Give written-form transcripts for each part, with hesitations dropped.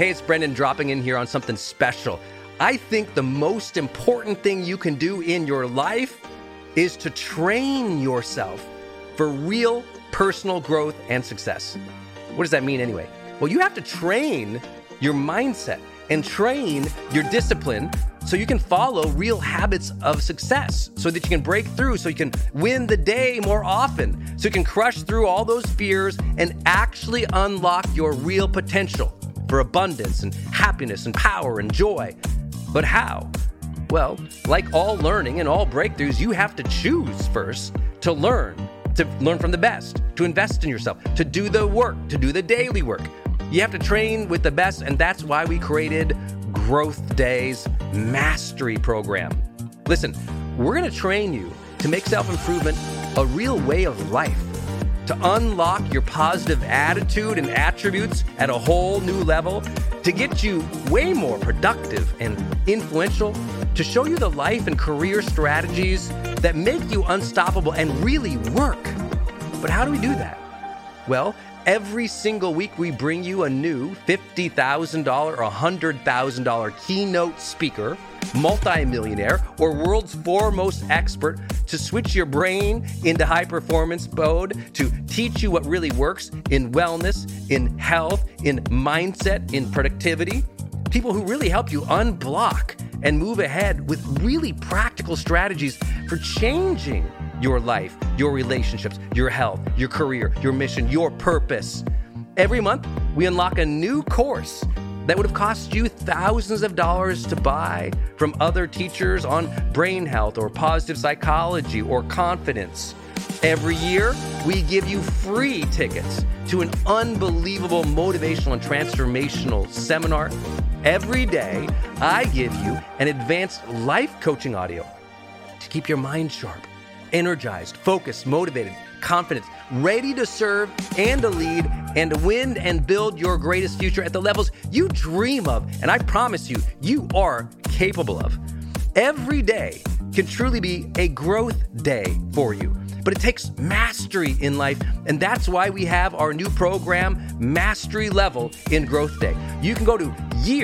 Hey, it's Brendan dropping in here on something special. I think the most important thing you can do in your life is to train yourself for real personal growth and success. What does that mean anyway? Well, you have to train your mindset and train your discipline so you can follow real habits of success, so that you can break through, so you can win the day more often, so you can crush through all those fears and actually unlock your real potential for abundance and happiness and power and joy. But how? Well, like all learning and all breakthroughs, you have to choose first to learn from the best, to invest in yourself, to do the work, to do the daily work. You have to train with the best, and that's why we created Growth Day's Mastery Program. Listen, we're going to train you to make self-improvement a real way of life, to unlock your positive attitude and attributes at a whole new level, to get you way more productive and influential, to show you the life and career strategies that make you unstoppable and really work. But how do we do that? Well, every single week we bring you a new $50,000 or $100,000 keynote speaker, multimillionaire, or world's foremost expert to switch your brain into high performance mode, to teach you what really works in wellness, in health, in mindset, in productivity. People who really help you unblock and move ahead with really practical strategies for changing your life, your relationships, your health, your career, your mission, your purpose. Every month, we unlock a new course that would have cost you thousands of dollars to buy from other teachers on brain health or positive psychology or confidence. Every year, we give you free tickets to an unbelievable motivational and transformational seminar. Every day, I give you an advanced life coaching audio to keep your mind sharp, energized, focused, motivated, confident, ready to serve and to lead and to win and build your greatest future at the levels you dream of. And I promise you, you are capable of. Every day can truly be a growth day for you. But it takes mastery in life, and that's why we have our new program, Mastery Level in Growth Day. You can go to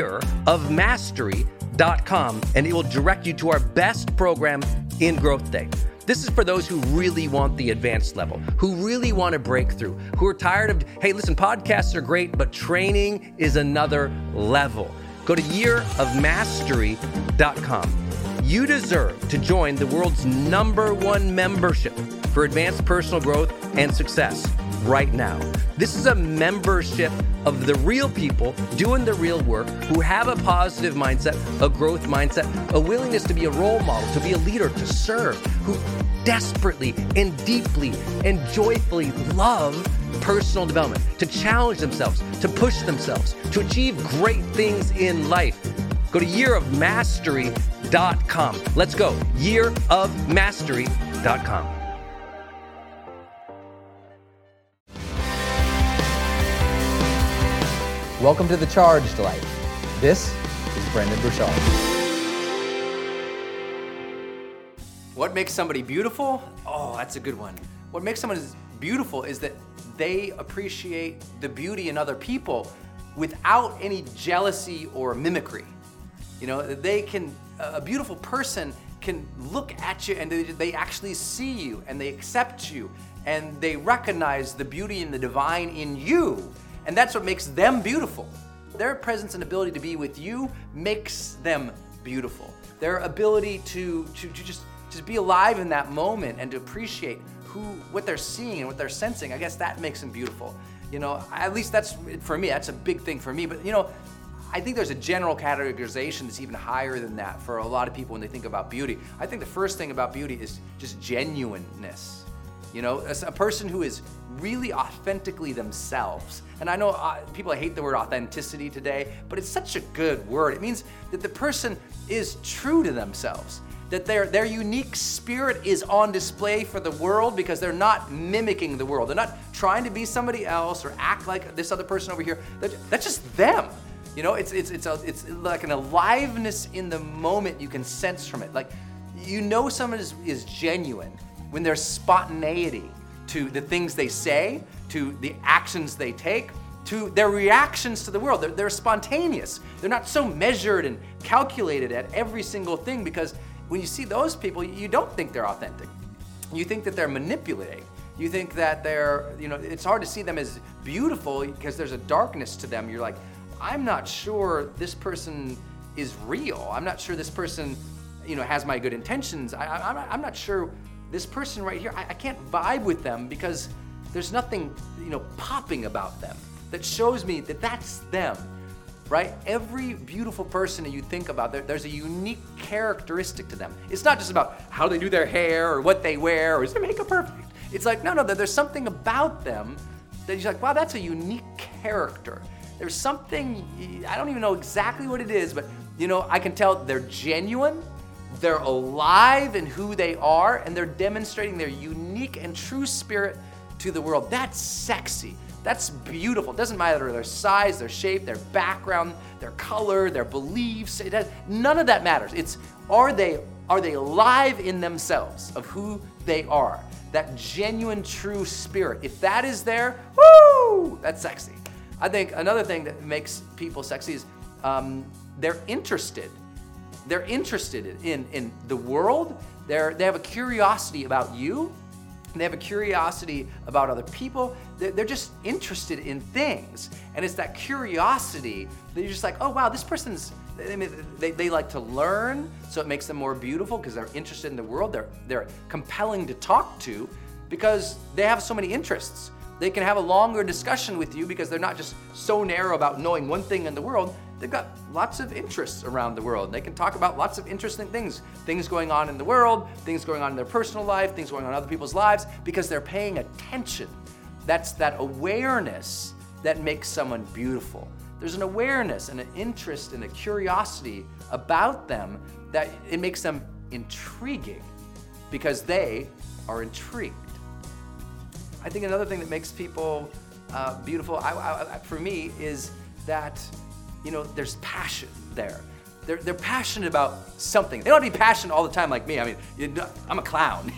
yearofmastery.com, and it will direct you to our best program in Growth Day. This is for those who really want the advanced level, who really want to break through, who are tired of, hey, listen, podcasts are great, but training is another level. Go to yearofmastery.com. You deserve to join the world's #1 membership for advanced personal growth and success right now. This is a membership of the real people doing the real work, who have a positive mindset, a growth mindset, a willingness to be a role model, to be a leader, to serve, who desperately and deeply and joyfully love personal development, to challenge themselves, to push themselves, to achieve great things in life. Go to yearofmastery.com. Let's go. yearofmastery.com. Welcome to The Charged Life. This is Brendon Burchard. What makes somebody beautiful? Oh, that's a good one. What makes someone beautiful is that they appreciate the beauty in other people without any jealousy or mimicry. You know, a beautiful person can look at you and they actually see you and they accept you and they recognize the beauty and the divine in you. And that's what makes them beautiful. Their presence and ability to be with you makes them beautiful. Their ability to just be alive in that moment and to appreciate what they're seeing and what they're sensing, I guess that makes them beautiful. You know, at least that's, for me, that's a big thing for me. But, you know, I think there's a general categorization that's even higher than that for a lot of people when they think about beauty. I think the first thing about beauty is just genuineness. You know, a person who is really authentically themselves. And I know people hate the word authenticity today, but it's such a good word. It means that the person is true to themselves, that their unique spirit is on display for the world because they're not mimicking the world. They're not trying to be somebody else or act like this other person over here. That's just them. You know, it's like an aliveness in the moment you can sense from it. Like, you know someone is genuine when there's spontaneity to the things they say, to the actions they take, to their reactions to the world. They're spontaneous. They're not so measured and calculated at every single thing, because when you see those people, you don't think they're authentic. You think that they're manipulating. You think that it's hard to see them as beautiful because there's a darkness to them. You're like, I'm not sure this person is real. I'm not sure this person, has my good intentions. I'm not sure this person right here, I can't vibe with them because there's nothing, popping about them that shows me that that's them, right? Every beautiful person that you think about, there's a unique characteristic to them. It's not just about how they do their hair or what they wear or is their makeup perfect. It's like, no, there's something about them that you're like, wow, that's a unique character. There's something, I don't even know exactly what it is, but I can tell they're genuine, they're alive in who they are, and they're demonstrating their unique and true spirit to the world. That's sexy. That's beautiful. It doesn't matter their size, their shape, their background, their color, their beliefs. None of that matters. It's are they alive in themselves of who they are? That genuine, true spirit. If that is there, woo, that's sexy. I think another thing that makes people sexy is they're interested. They're interested in the world. They have a curiosity about you. They have a curiosity about other people. They're just interested in things. And it's that curiosity that you're just like, oh wow, this person's, they like to learn, so it makes them more beautiful because they're interested in the world. They're compelling to talk to because they have so many interests. They can have a longer discussion with you because they're not just so narrow about knowing one thing in the world. They've got lots of interests around the world. They can talk about lots of interesting things going on in the world, things going on in their personal life, things going on in other people's lives, because they're paying attention. That's that awareness that makes someone beautiful. There's an awareness and an interest and a curiosity about them that it makes them intriguing because they are intrigued. I think another thing that makes people beautiful, for me, is that there's passion there. They're passionate about something. They don't have to be passionate all the time like me. I mean, I'm a clown.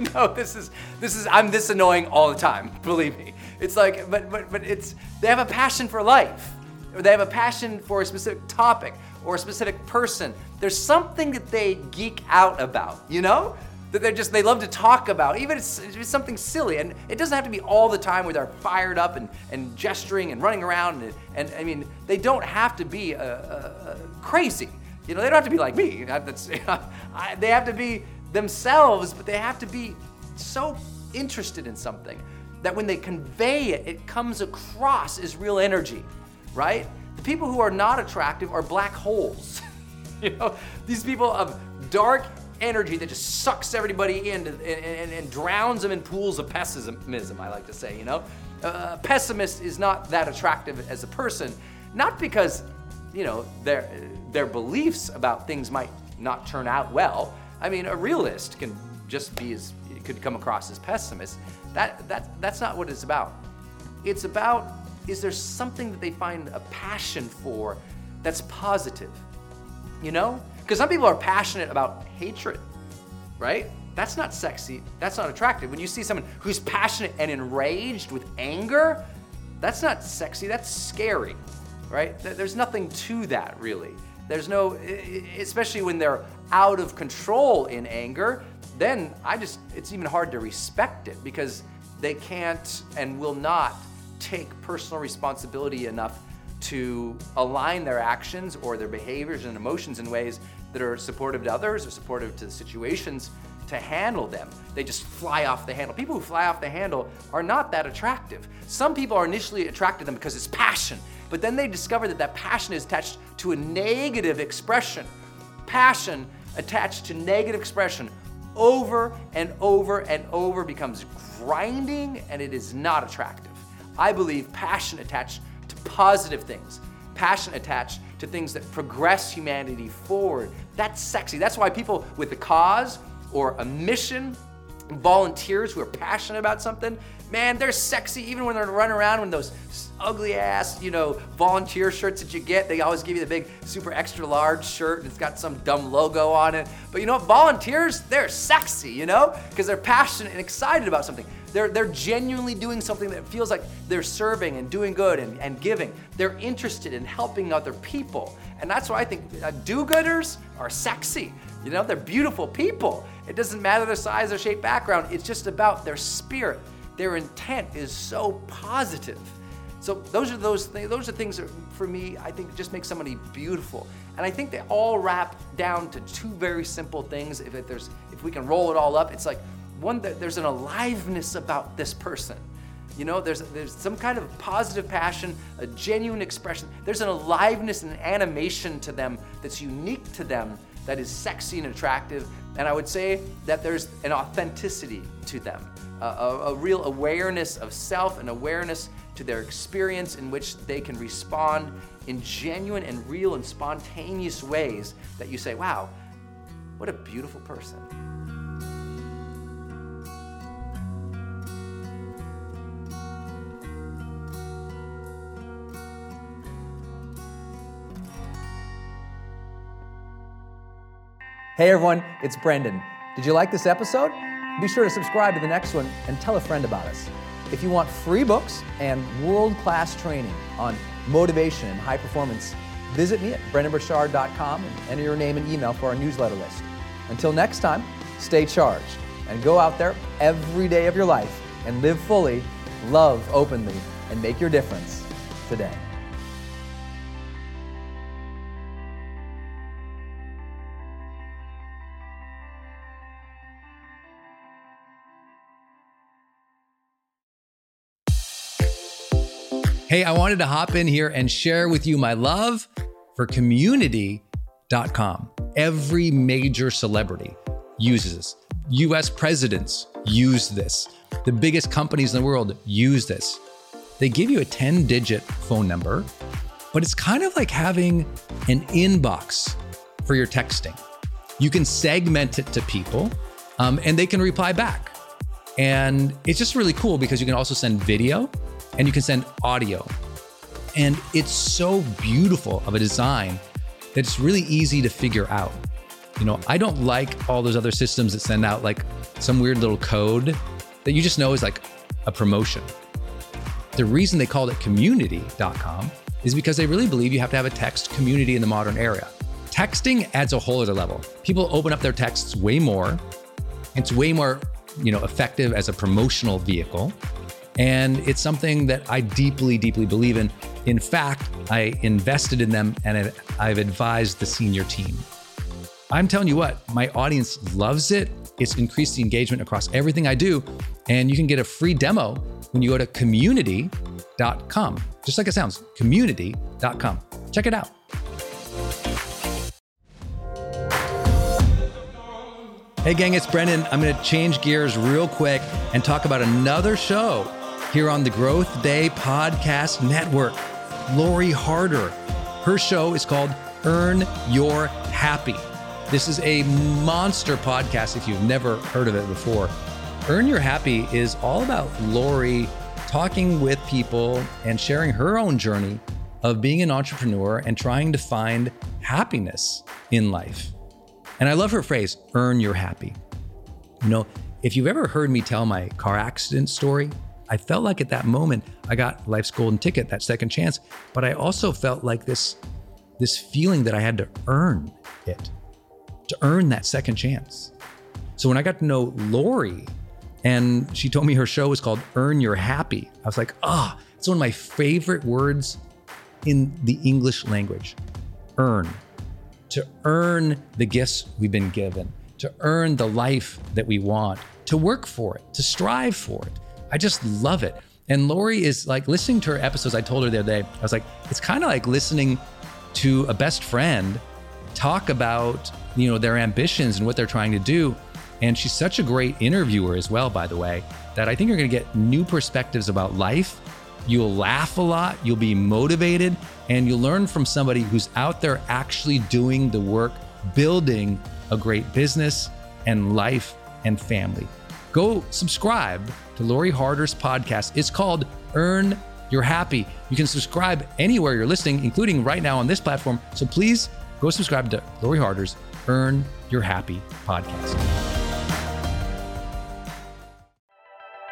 I'm this annoying all the time. Believe me. It's like, but they have a passion for life, or they have a passion for a specific topic or a specific person. There's something that they geek out about, that they love to talk about, even if it's something silly. And it doesn't have to be all the time where they're fired up and gesturing and running around. And I mean, they don't have to be crazy. They don't have to be like me. They have to be themselves, but they have to be so interested in something that when they convey it, it comes across as real energy, right? The people who are not attractive are black holes. These people of dark energy that just sucks everybody in and drowns them in pools of pessimism, I like to say, A pessimist is not that attractive as a person, not because, their beliefs about things might not turn out well. I mean, a realist can just could come across as pessimist. That's not what it's about. It's about, is there something that they find a passion for that's positive, Because some people are passionate about hatred, right? That's not sexy. That's not attractive. When you see someone who's passionate and enraged with anger, that's not sexy. That's scary, right? There's nothing to that, really. There's no, especially when they're out of control in anger, then it's even hard to respect it because they can't and will not take personal responsibility enough to align their actions or their behaviors and emotions in ways that are supportive to others or supportive to the situations to handle them. They just fly off the handle. People who fly off the handle are not that attractive. Some people are initially attracted to them because it's passion, but then they discover that passion is attached to a negative expression. Passion attached to negative expression over and over and over becomes grinding, and it is not attractive. I believe passion attached to positive things, passion attached to things that progress humanity forward. That's sexy. That's why people with a cause or a mission, volunteers who are passionate about something, man, they're sexy even when they're running around in those ugly ass, volunteer shirts that you get. They always give you the big super extra large shirt and it's got some dumb logo on it. But volunteers, they're sexy, because they're passionate and excited about something. They're genuinely doing something that feels like they're serving and doing good and giving. They're interested in helping other people. And that's why I think do-gooders are sexy. You know, they're beautiful people. It doesn't matter their size or shape, background. It's just about their spirit. Their intent is so positive. So those are things that, for me, I think just make somebody beautiful. And I think they all wrap down to two very simple things. If we can roll it all up, it's like, one, there's an aliveness about this person. You know, there's some kind of positive passion, a genuine expression. There's an aliveness and an animation to them that's unique to them, that is sexy and attractive. And I would say that there's an authenticity to them, a real awareness of self and awareness to their experience in which they can respond in genuine and real and spontaneous ways that you say, wow, what a beautiful person. Hey everyone, it's Brendan. Did you like this episode? Be sure to subscribe to the next one and tell a friend about us. If you want free books and world-class training on motivation and high performance, visit me at brendanburchard.com and enter your name and email for our newsletter list. Until next time, stay charged and go out there every day of your life and live fully, love openly, and make your difference today. Hey, I wanted to hop in here and share with you my love for Community.com. Every major celebrity uses this. US presidents use this. The biggest companies in the world use this. They give you a 10-digit phone number, but it's kind of like having an inbox for your texting. You can segment it to people, and they can reply back. And it's just really cool because you can also send video and you can send audio. And it's so beautiful of a design that it's really easy to figure out. You know, I don't like all those other systems that send out like some weird little code that you just know is like a promotion. The reason they called it Community.com is because they really believe you have to have a text community in the modern era. Texting adds a whole other level. People open up their texts way more. It's way more, effective as a promotional vehicle. And it's something that I deeply, deeply believe in. In fact, I invested in them and I've advised the senior team. I'm telling you what, my audience loves it. It's increased the engagement across everything I do. And you can get a free demo when you go to community.com. Just like it sounds, community.com. Check it out. Hey gang, it's Brendan. I'm gonna change gears real quick and talk about another show here on the Growth Day Podcast Network. Lori Harder. Her show is called Earn Your Happy. This is a monster podcast if you've never heard of it before. Earn Your Happy is all about Lori talking with people and sharing her own journey of being an entrepreneur and trying to find happiness in life. And I love her phrase, earn your happy. If you've ever heard me tell my car accident story, I felt like at that moment, I got life's golden ticket, that second chance, but I also felt like this feeling that I had to earn it, to earn that second chance. So when I got to know Lori and she told me her show was called Earn Your Happy, I was like, it's one of my favorite words in the English language, earn. To earn the gifts we've been given, to earn the life that we want, to work for it, to strive for it. I just love it. And Lori is like, listening to her episodes, I told her the other day, I was like, it's kind of like listening to a best friend talk about, their ambitions and what they're trying to do. And she's such a great interviewer as well, by the way, that I think you're gonna get new perspectives about life. You'll laugh a lot, you'll be motivated, and you'll learn from somebody who's out there actually doing the work, building a great business and life and family. Go subscribe to Lori Harder's podcast. It's called Earn Your Happy. You can subscribe anywhere you're listening, including right now on this platform. So please go subscribe to Lori Harder's Earn Your Happy podcast.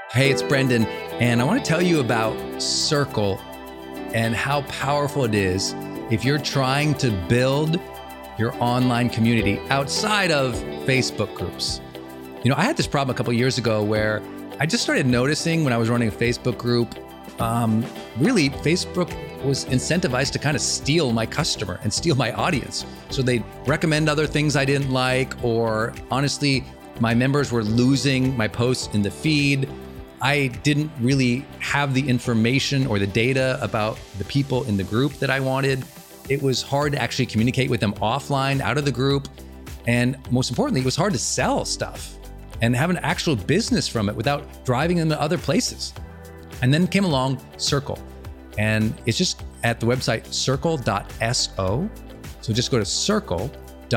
Hey, it's Brendan, and I want to tell you about Circle and how powerful it is if you're trying to build your online community outside of Facebook groups. You know, I had this problem a couple years ago where I just started noticing when I was running a Facebook group, really Facebook was incentivized to kind of steal my customer and steal my audience. So they'd recommend other things I didn't like, or honestly, my members were losing my posts in the feed. I didn't really have the information or the data about the people in the group that I wanted. It was hard to actually communicate with them offline, out of the group. And most importantly, it was hard to sell stuff and have an actual business from it without driving them to other places. And then came along Circle. And it's just at the website circle.so. So just go to circle.so.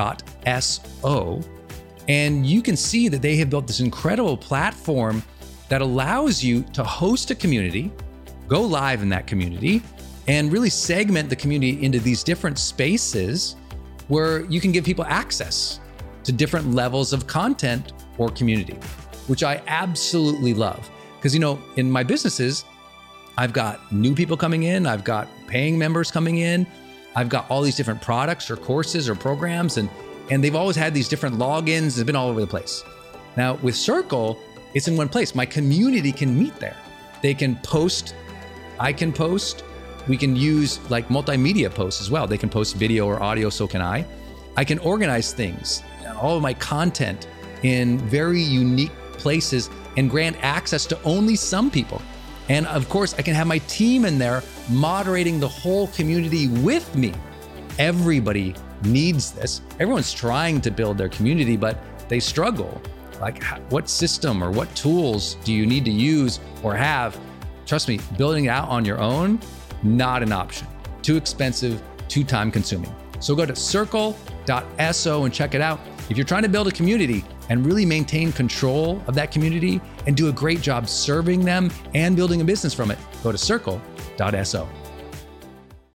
And you can see that they have built this incredible platform that allows you to host a community, go live in that community, and really segment the community into these different spaces where you can give people access to different levels of content or community, which I absolutely love. Because, you know, in my businesses, I've got new people coming in, I've got paying members coming in, I've got all these different products or courses or programs, and they've always had these different logins, they've been all over the place. Now with Circle, it's in one place. My community can meet there. They can post, I can post, we can use like multimedia posts as well. They can post video or audio, so can I. I can organize things, all of my content in very unique places and grant access to only some people. And of course, I can have my team in there moderating the whole community with me. Everybody needs this. Everyone's trying to build their community, but they struggle. Like, what system or what tools do you need to use or have? Trust me, building it out on your own, not an option. Too expensive, too time consuming. So go to circle.so and check it out. If you're trying to build a community and really maintain control of that community and do a great job serving them and building a business from it, go to circle.so.